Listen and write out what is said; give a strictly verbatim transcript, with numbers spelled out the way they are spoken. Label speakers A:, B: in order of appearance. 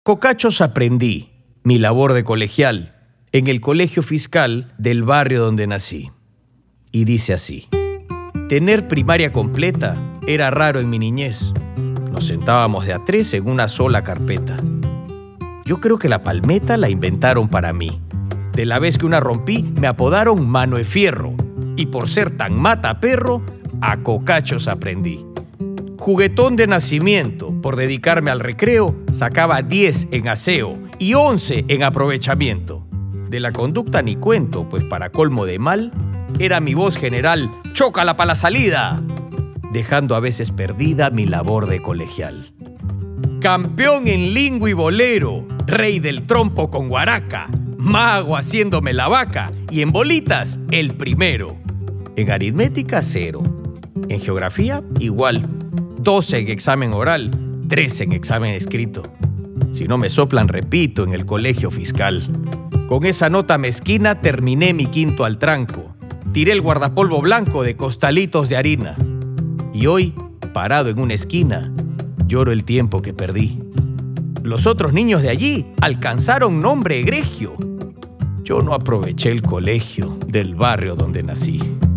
A: Cocachos aprendí mi labor de colegial en el colegio fiscal del barrio donde nací. Y dice así: tener primaria completa era raro en mi niñez. Nos sentábamos de a tres en una sola carpeta. Yo creo que la palmeta la inventaron para mí. De la vez que una rompí, me apodaron Mano de Fierro. Y por ser tan mata perro, a cocachos aprendí. Juguetón de nacimiento, por dedicarme al recreo, sacaba diez en aseo y once en aprovechamiento. De la conducta ni cuento, pues para colmo de mal, era mi voz general: ¡chócala pa' la salida!, dejando a veces perdida mi labor de colegial. Campeón en lingo y bolero, rey del trompo con guaraca, mago haciéndome la vaca y en bolitas el primero. En aritmética, cero. En geografía, igual. doce en examen oral, trece en examen escrito. Si no me soplan, repito en el colegio fiscal. Con esa nota mezquina terminé mi quinto al tranco. Tiré el guardapolvo blanco de costalitos de harina. Y hoy, parado en una esquina, lloro el tiempo que perdí. Los otros niños de allí alcanzaron nombre egregio. Yo no aproveché el colegio del barrio donde nací.